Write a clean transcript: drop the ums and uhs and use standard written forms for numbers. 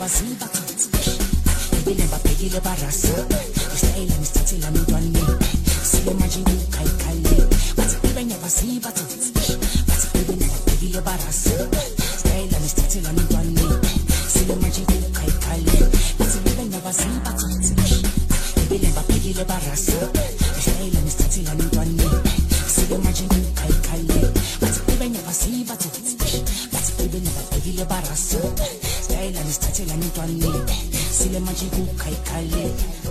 never pegile barasa istayela nisithathela mntwane sile manje ukhaykhale bathi never see bathi never pegile barasa istayela nisithathela mntwane sile manje ukhaykhale bathi never see bathi never pegile barasa istayela nisithathela mntwane sile manje ukhaykhale bathi never see bathi never pegile barasa istayela nisithathela mntwane sile manje ukhaykhale